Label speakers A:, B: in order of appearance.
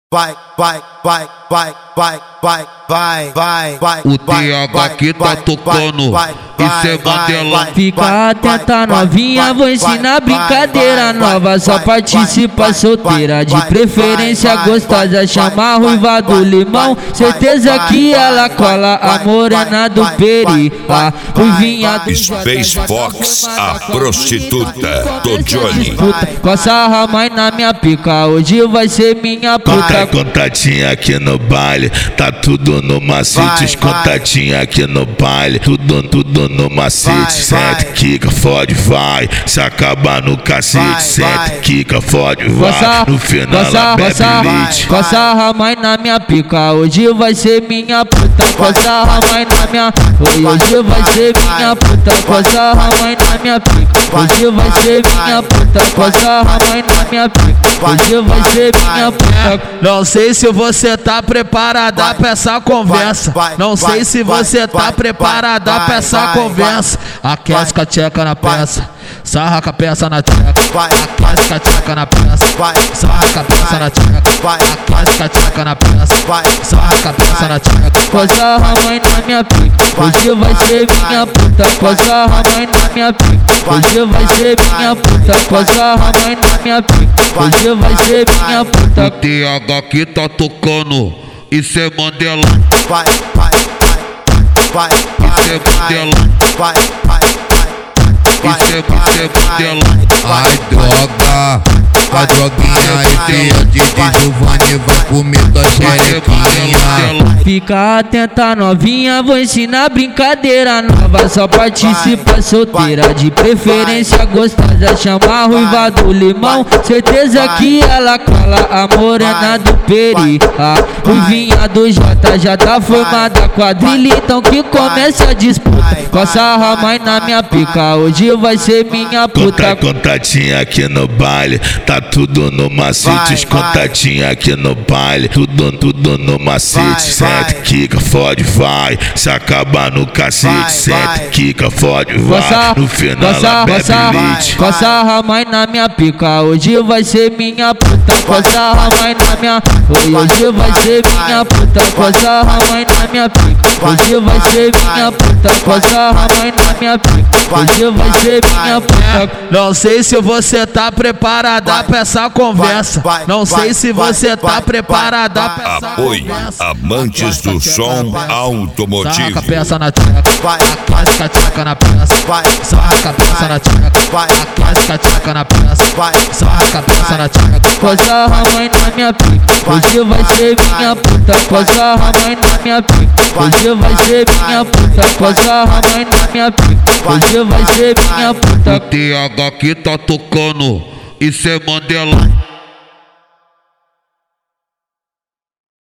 A: vai, vai, vai, vai, vai, vai, vai, vai, vai.
B: O TH que tá tocando, isso é Mandela.
C: Fica atenta novinha, vou ensinar brincadeira nova. Só participa solteira, de preferência gostosa. Chama a ruiva do limão, certeza que ela cola. A morena do peri, a ruivinha do
D: Space Fox, a prostituta do Johnny.
C: Coça a mãe na minha pica, hoje vai ser minha puta.
E: Contatinha aqui no baile, tá tudo no macete. Os contatinhos aqui no baile, tudo no macete. Sente, quica, fode, vai. Se acabar no cacete, sente, quica, fode, vai. No final ela bebe leite.
C: Coça a mãe na minha pica, hoje vai ser minha puta. Coça a mãe na minha, hoje vai ser minha puta. Coça a mãe na minha pica, hoje vai ser minha puta. Coça a mãe na minha pica, hoje vai ser minha puta.
F: Não sei se você tá preparada pra essa conversa. Não sei se você tá preparada pra essa conversa. Aquece com a tcheca na peça, sarra com a peça na tcheca. Aquece com a tcheca na peça, sarra com a peça na tcheca. Aquece com a tcheca na peça, sarra com a peça na tcheca.
C: Coça a mãe na minha pica, hoje vai ser minha puta. Coça a mãe na minha pica, hoje vai ser minha puta. Coça a mãe na minha pica, hoje vai ser minha puta.
B: O TH que tá tocando, isso é Mandela.
A: Vai, vai, vai,
B: Isso é Mandela.
A: vai, vai,
B: Isso é Mandela.
G: Ai droga, a droguinha aí tem a DJ Giovanni, vai comer tua xerequinha.
C: Fica atenta novinha, vou ensinar brincadeira nova. Só participa solteira, de preferência gostosa. Chama a ruiva do limão, certeza que ela cola. A morena do peri, a ruivinha do Jota. Já tá formada quadrilha, então que começa a disputa. Coça a mãe na minha pica, hoje vai ser minha puta.
E: Contatinha aqui no baile, tá tudo no macete. Os contatinhos aqui no baile, tudo no macete. Sente, quica, fode, vai. Se acabar no cacete, sente, quica, fode, vai. No final ela bebe leite.
C: Coça a mãe na minha pica, hoje vai ser minha puta. Coça a mãe na minha, hoje vai ser minha puta. Coça a mãe na minha pica, hoje vai ser minha puta. Coça a mãe na minha pica, hoje vai ser minha puta.
F: Não sei se você tá preparada pra essa conversa. Não sei se você tá preparada pra essa
D: Apoie
F: conversa.
D: amantes do som
F: Sarra
D: automotivo.
F: com a peça na tcheca, aquece com a tcheca na peça. Sarra com a peça na tcheca, aquece com a tcheca na peça. Sarra com a peça na tcheca.
C: Coça a mãe na minha pica, hoje vai ser minha puta. Coça a mãe na minha pica, hoje vai ser minha puta. Coça a mãe na minha pica, hoje vai ser minha puta.
B: O TH que tá tocando, isso é Mandela.